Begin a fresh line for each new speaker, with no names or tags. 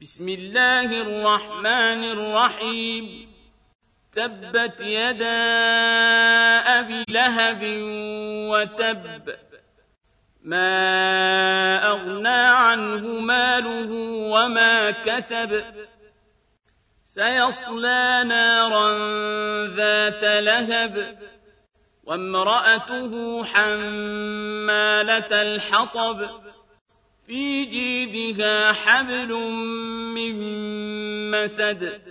بسم الله الرحمن الرحيم تبت يدا أبي لهب وتب ما أغنى عنه ماله وما كسب سيصلى نارا ذات لهب وامرأته حمالة الحطب في جيدها حبل من مسد